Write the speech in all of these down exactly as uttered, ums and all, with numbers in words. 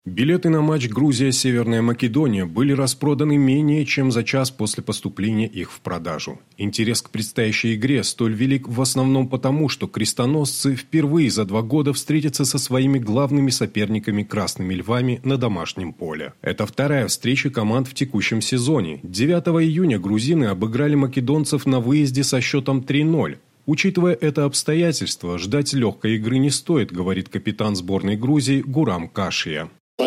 Билеты на матч Грузия-Северная Македония были распроданы менее чем за час после поступления их в продажу. Интерес к предстоящей игре столь велик в основном потому, что крестоносцы впервые за два года встретятся со своими главными соперниками «Красными львами» на домашнем поле. Это вторая встреча команд в текущем сезоне. девятого июня грузины обыграли македонцев на выезде со счетом три ноль. Учитывая это обстоятельство, ждать легкой игры не стоит, говорит капитан сборной Грузии Гурам Кашия.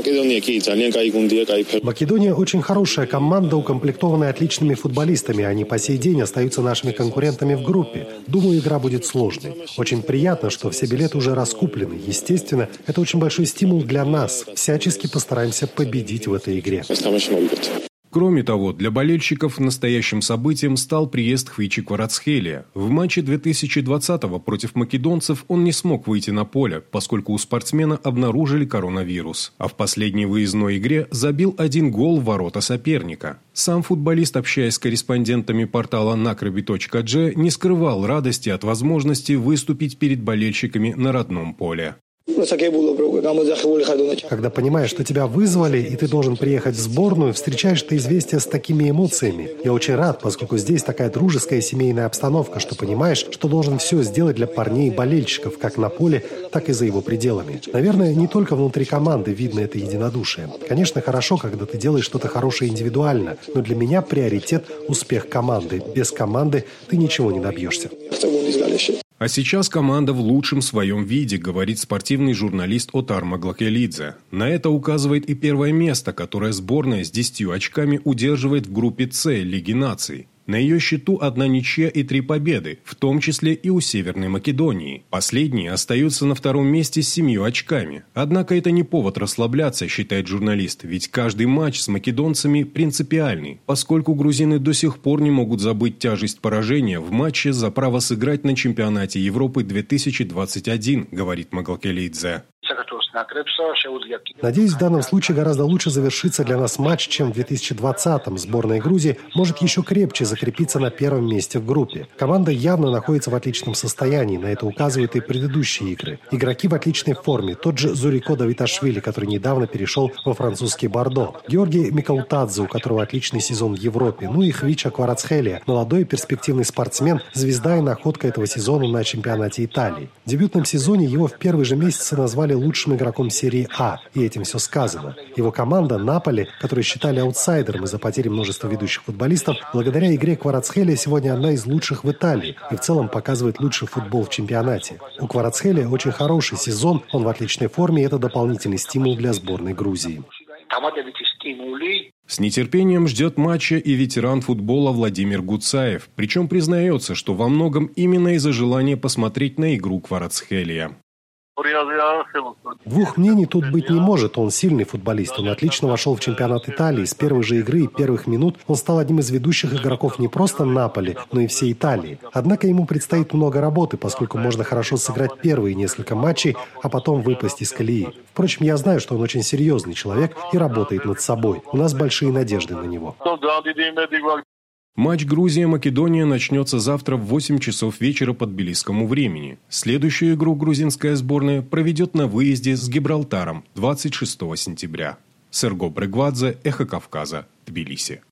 Македония очень хорошая команда, укомплектованная отличными футболистами. Они по сей день остаются нашими конкурентами в группе. Думаю, игра будет сложной. Очень приятно, что все билеты уже раскуплены. Естественно, это очень большой стимул для нас. Всячески постараемся победить в этой игре. Кроме того, для болельщиков настоящим событием стал приезд Хвичи Кварацхелия. В матче две тысячи двадцатого против македонцев он не смог выйти на поле, поскольку у спортсмена обнаружили коронавирус. А в последней выездной игре забил один гол в ворота соперника. Сам футболист, общаясь с корреспондентами портала накраби точка джи, не скрывал радости от возможности выступить перед болельщиками на родном поле. Когда понимаешь, что тебя вызвали, и ты должен приехать в сборную, встречаешь это известие с такими эмоциями. Я очень рад, поскольку здесь такая дружеская семейная обстановка, что понимаешь, что должен все сделать для парней и болельщиков, как на поле, так и за его пределами. Наверное, не только внутри команды видно это единодушие. Конечно, хорошо, когда ты делаешь что-то хорошее индивидуально, но для меня приоритет – успех команды. Без команды ты ничего не добьешься. А сейчас команда в лучшем своем виде, говорит спортивный журналист Отар Маглакелидзе. На это указывает и первое место, которое сборная с десятью очками удерживает в группе С Лиги наций. На ее счету одна ничья и три победы, в том числе и у Северной Македонии. Последние остаются на втором месте с семью очками. Однако это не повод расслабляться, считает журналист, ведь каждый матч с македонцами принципиальный, поскольку грузины до сих пор не могут забыть тяжесть поражения в матче за право сыграть на чемпионате Европы две тысячи двадцать один, говорит Маглакелидзе. Надеюсь, в данном случае гораздо лучше завершится для нас матч, чем в две тысячи двадцатом. Сборная Грузии может еще крепче закрепиться на первом месте в группе. Команда явно находится в отличном состоянии, на это указывают и предыдущие игры. Игроки в отличной форме. Тот же Зурико Давиташвили, который недавно перешел во французский Бордо. Георгий Микаутадзе, у которого отличный сезон в Европе. Ну и Хвича Кварацхелия, молодой и перспективный спортсмен, звезда и находка этого сезона на чемпионате Италии. В дебютном сезоне его в первые же месяцы назвали лучшим игроком серии А, и этим все сказано. Его команда Наполи, которую считали аутсайдером из-за потери множества ведущих футболистов, благодаря игре Кварацхелия сегодня одна из лучших в Италии и в целом показывает лучший футбол в чемпионате. У Кварацхелия очень хороший сезон, он в отличной форме, и это дополнительный стимул для сборной Грузии. С нетерпением ждет матча и ветеран футбола Владимир Гуцаев, причем признается, что во многом именно из-за желания посмотреть на игру Кварацхелия. Двух мнений тут быть не может. Он сильный футболист. Он отлично вошел в чемпионат Италии. С первой же игры и первых минут он стал одним из ведущих игроков не просто Наполи, но и всей Италии. Однако ему предстоит много работы, поскольку можно хорошо сыграть первые несколько матчей, а потом выпасть из колеи. Впрочем, я знаю, что он очень серьезный человек и работает над собой. У нас большие надежды на него. Матч Грузия-Македония начнется завтра в восемь часов вечера по тбилисскому времени. Следующую игру грузинская сборная проведет на выезде с Гибралтаром двадцать шестого сентября. Серго Брегвадзе, Эхо Кавказа, Тбилиси.